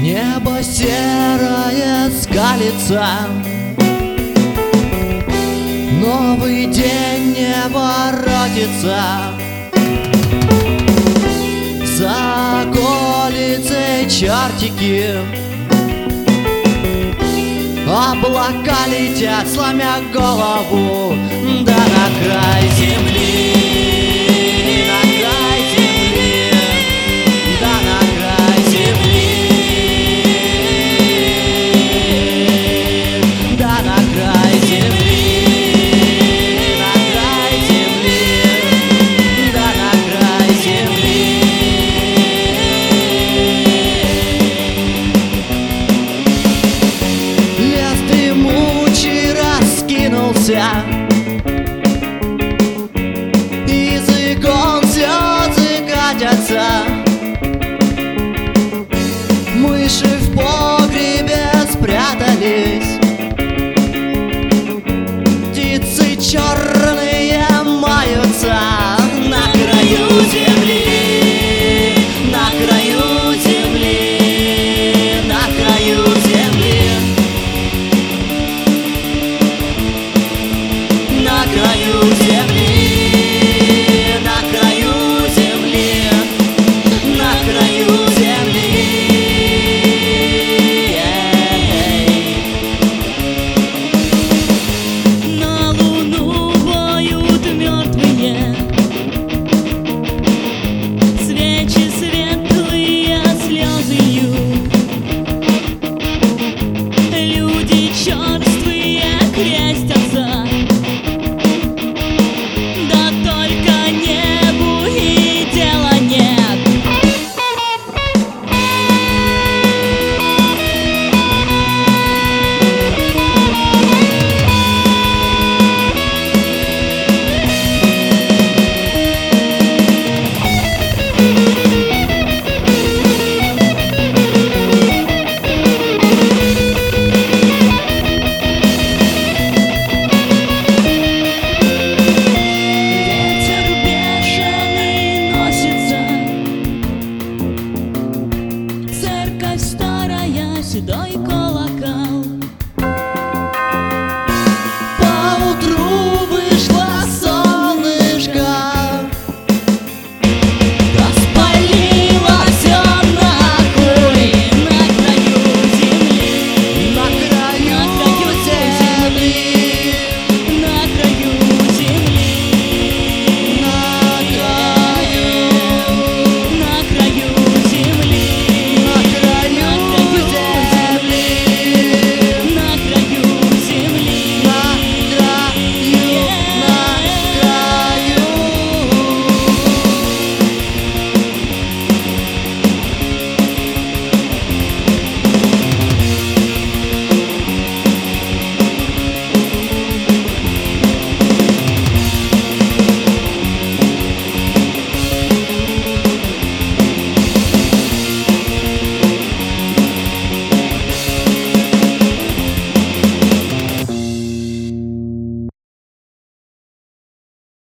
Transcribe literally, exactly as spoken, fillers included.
Небо серое скалится, новый день не воротится. За околицей чертики, облака летят, сломя голову, да на край земли. Из икон слезы катятся, мыши в погребе спрятались, птицы черные маются на краю земли, на краю земли, на краю земли. На краю земли, на краю земли, на краю земли. На луну воют мертвые, свечи светлые слезы льют. Люди черствые крестятся, седой.